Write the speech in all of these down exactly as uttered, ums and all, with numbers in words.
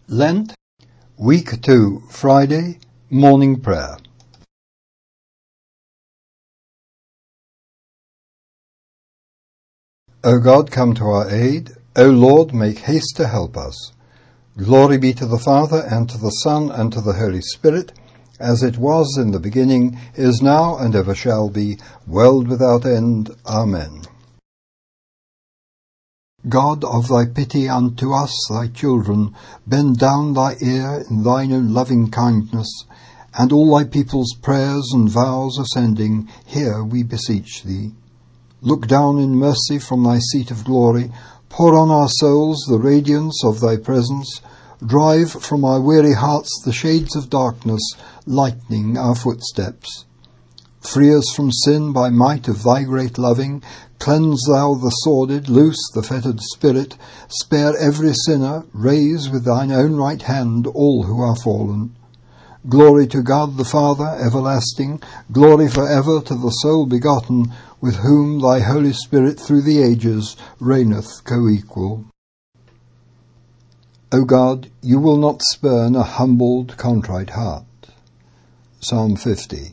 Lent, Week two, Friday, Morning Prayer. O God, come to our aid. O Lord, make haste to help us. Glory be to the Father, and to the Son, and to the Holy Spirit, as it was in the beginning, is now, and ever shall be, world without end. Amen. God, of thy pity unto us, thy children, bend down thy ear in thine own loving kindness, and all thy people's prayers and vows ascending, hear, we beseech thee. Look down in mercy from thy seat of glory, pour on our souls the radiance of thy presence, drive from our weary hearts the shades of darkness, lightening our footsteps. Free us from sin by might of thy great loving, cleanse thou the sordid, loose the fettered spirit, spare every sinner, raise with thine own right hand all who are fallen. Glory to God the Father, everlasting, glory for ever to the sole begotten, with whom thy Holy Spirit through the ages reigneth co-equal. O God, you will not spurn a humbled, contrite heart. Psalm fifty.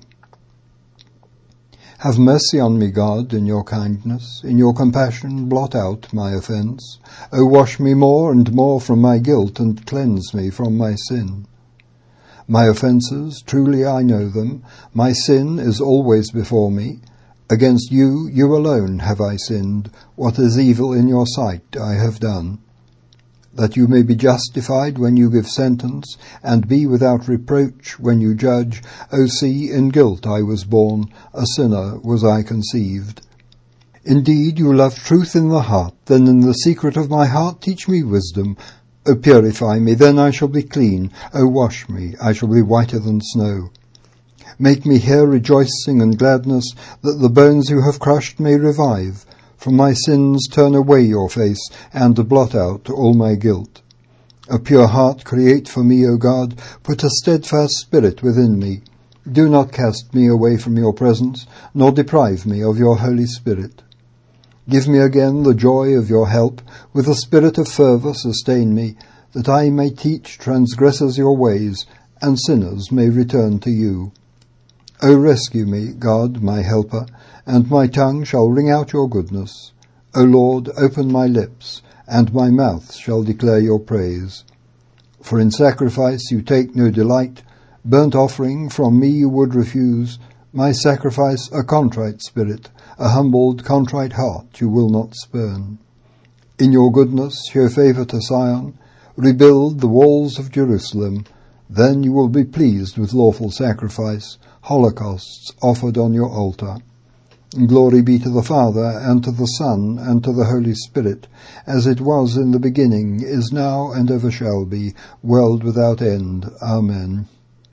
Have mercy on me, God, in your kindness. In your compassion blot out my offence. O wash me more and more from my guilt, and cleanse me from my sin. My offences, truly I know them. My sin is always before me. Against you, you alone have I sinned. What is evil in your sight I have done. That you may be justified when you give sentence, and be without reproach when you judge. O see, in guilt I was born, a sinner was I conceived. Indeed, you love truth in the heart, then in the secret of my heart teach me wisdom. O purify me, then I shall be clean. O wash me, I shall be whiter than snow. Make me hear rejoicing and gladness, that the bones you have crushed may revive. From my sins turn away your face, and blot out all my guilt. A pure heart create for me, O God, put a steadfast spirit within me. Do not cast me away from your presence, nor deprive me of your Holy Spirit. Give me again the joy of your help, with a spirit of fervour sustain me, that I may teach transgressors your ways, and sinners may return to you. O rescue me, God, my helper, and my tongue shall ring out your goodness. O Lord, open my lips, and my mouth shall declare your praise. For in sacrifice you take no delight, burnt offering from me you would refuse. My sacrifice a contrite spirit, a humbled, contrite heart you will not spurn. In your goodness show favour to Zion, rebuild the walls of Jerusalem. Then you will be pleased with lawful sacrifice, holocausts offered on your altar. Glory be to the Father, and to the Son, and to the Holy Spirit, as it was in the beginning, is now, and ever shall be, world without end. Amen.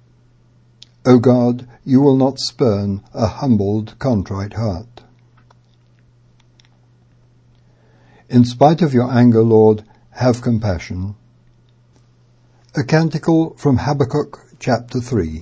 O God, you will not spurn a humbled, contrite heart. In spite of your anger, Lord, have compassion. A canticle from Habakkuk, chapter three.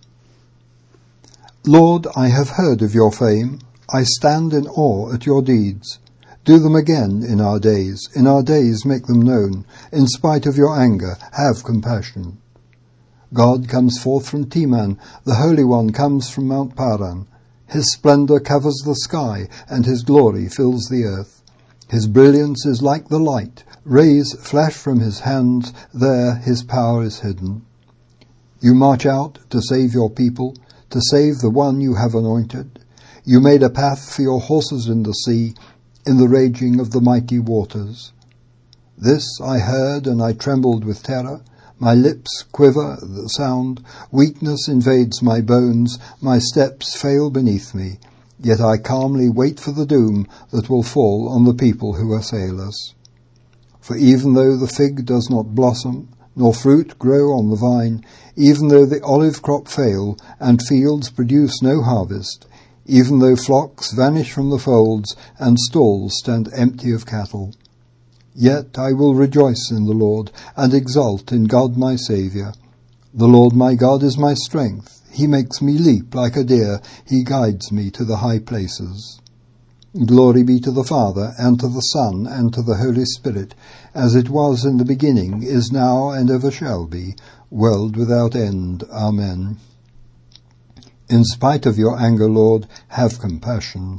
Lord, I have heard of your fame. I stand in awe at your deeds. Do them again in our days. In our days make them known. In spite of your anger, have compassion. God comes forth from Teman. The Holy One comes from Mount Paran. His splendour covers the sky, and his glory fills the earth. His brilliance is like the light. Rays flash from his hands. There his power is hidden. You march out to save your people, to save the one you have anointed. You made a path for your horses in the sea, in the raging of the mighty waters. This I heard, and I trembled with terror. My lips quiver at the sound. Weakness invades my bones. My steps fail beneath me. Yet I calmly wait for the doom that will fall on the people who assail us. For even though the fig does not blossom, nor fruit grow on the vine, even though the olive crop fail, and fields produce no harvest, even though flocks vanish from the folds, and stalls stand empty of cattle, yet I will rejoice in the Lord, and exult in God my Saviour. The Lord my God is my strength. He makes me leap like a deer. He guides me to the high places. Glory be to the Father, and to the Son, and to the Holy Spirit, as it was in the beginning, is now, and ever shall be, world without end. Amen. In spite of your anger, Lord, have compassion.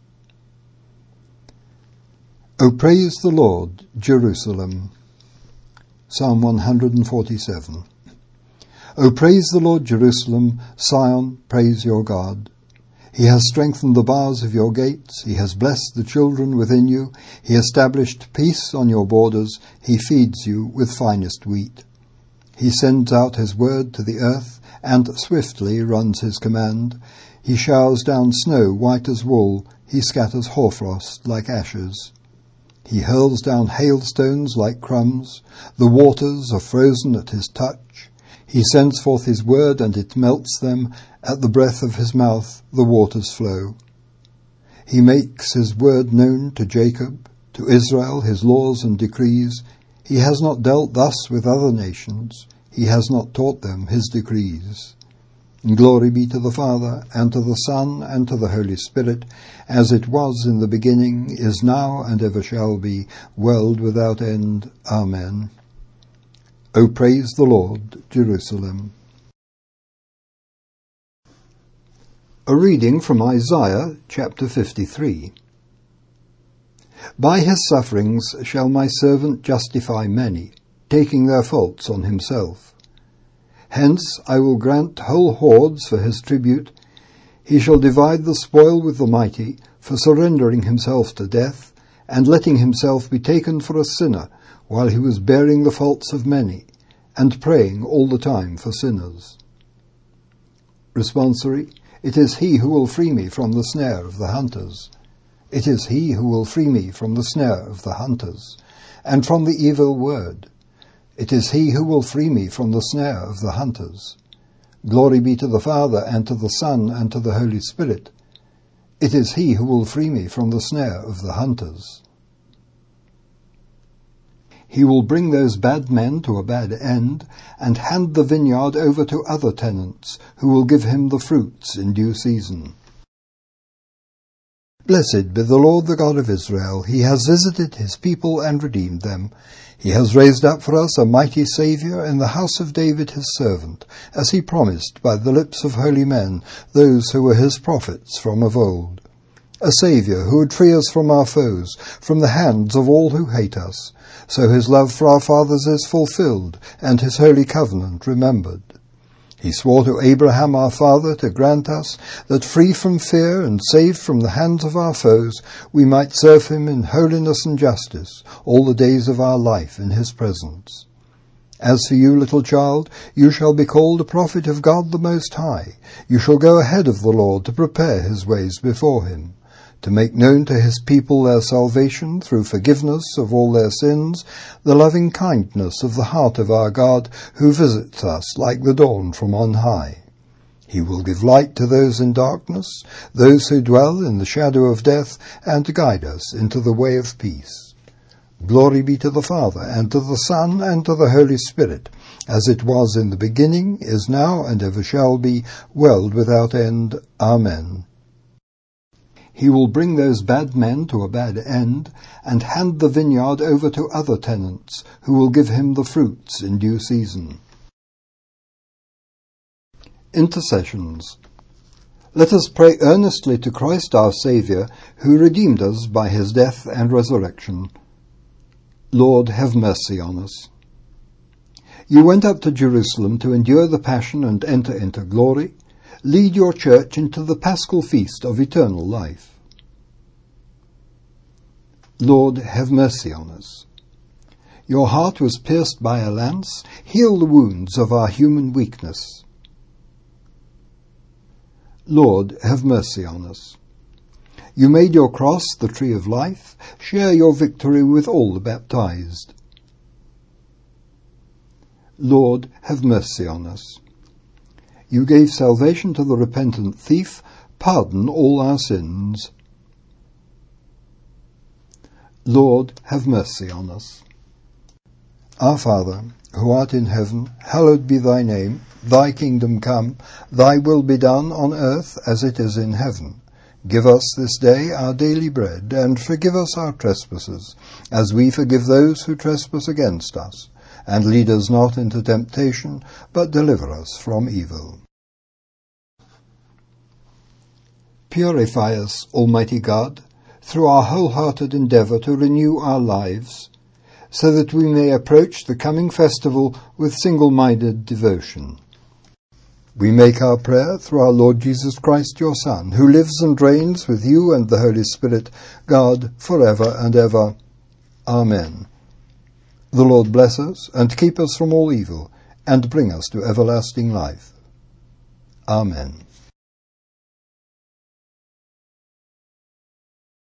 O praise the Lord, Jerusalem. Psalm one hundred forty-seven. O praise the Lord, Jerusalem, Sion, praise your God. He has strengthened the bars of your gates, he has blessed the children within you, he established peace on your borders, he feeds you with finest wheat. He sends out his word to the earth, and swiftly runs his command. He showers down snow white as wool, he scatters hoarfrost like ashes. He hurls down hailstones like crumbs, the waters are frozen at his touch. He sends forth his word, and it melts them. At the breath of his mouth the waters flow. He makes his word known to Jacob, to Israel his laws and decrees. He has not dealt thus with other nations. He has not taught them his decrees. Glory be to the Father, and to the Son, and to the Holy Spirit, as it was in the beginning, is now, and ever shall be, world without end. Amen. O praise the Lord, Jerusalem. A reading from Isaiah chapter fifty-three. By his sufferings shall my servant justify many, taking their faults on himself. Hence I will grant whole hordes for his tribute. He shall divide the spoil with the mighty, for surrendering himself to death, and letting himself be taken for a sinner, while he was bearing the faults of many, and praying all the time for sinners. Responsory. It is he who will free me from the snare of the hunters. It is he who will free me from the snare of the hunters, and from the evil word. It is he who will free me from the snare of the hunters. Glory be to the Father, and to the Son, and to the Holy Spirit. It is he who will free me from the snare of the hunters. He will bring those bad men to a bad end, and hand the vineyard over to other tenants, who will give him the fruits in due season. Blessed be the Lord, the God of Israel. He has visited his people and redeemed them. He has raised up for us a mighty Saviour in the house of David his servant, as he promised by the lips of holy men, those who were his prophets from of old. A Saviour who would free us from our foes, from the hands of all who hate us. So his love for our fathers is fulfilled, and his holy covenant remembered. He swore to Abraham our father to grant us, that free from fear and saved from the hands of our foes, we might serve him in holiness and justice all the days of our life in his presence. As for you, little child, you shall be called a prophet of God the Most High. You shall go ahead of the Lord to prepare his ways before him, to make known to his people their salvation through forgiveness of all their sins, the loving kindness of the heart of our God, who visits us like the dawn from on high. He will give light to those in darkness, those who dwell in the shadow of death, and guide us into the way of peace. Glory be to the Father, and to the Son, and to the Holy Spirit, as it was in the beginning, is now, and ever shall be, world without end. Amen. He will bring those bad men to a bad end, and hand the vineyard over to other tenants, who will give him the fruits in due season. Intercessions. Let us pray earnestly to Christ our Saviour, who redeemed us by his death and resurrection. Lord, have mercy on us. You went up to Jerusalem to endure the passion and enter into glory. Lead your church into the paschal feast of eternal life. Lord, have mercy on us. Your heart was pierced by a lance. Heal the wounds of our human weakness. Lord, have mercy on us. You made your cross the tree of life. Share your victory with all the baptized. Lord, have mercy on us. You gave salvation to the repentant thief. Pardon all our sins. Lord, have mercy on us. Our Father, who art in heaven, hallowed be thy name. Thy kingdom come, thy will be done on earth as it is in heaven. Give us this day our daily bread, and forgive us our trespasses, as we forgive those who trespass against us. And lead us not into temptation, but deliver us from evil. Purify us, Almighty God, through our wholehearted endeavour to renew our lives, so that we may approach the coming festival with single-minded devotion. We make our prayer through our Lord Jesus Christ, your Son, who lives and reigns with you and the Holy Spirit, God, for ever and ever. Amen. The Lord bless us and keep us from all evil, and bring us to everlasting life. Amen.